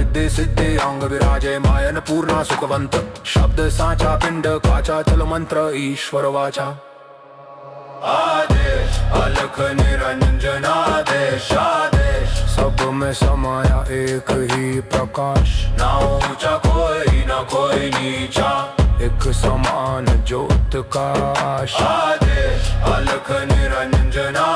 रिद्धी सिद्धी अंग विराजे मायन पूर्णा सुखवंत शब्द साचा पिंड काचा चल मंत्र ईश्वर वाचा आदेश अलख निरंजन आदेश आदेश सब में समाया एक ही प्रकाश ना ऊंचा कोई ना कोई नीचा एक समान ज्योत का आदेश अलख निरंजन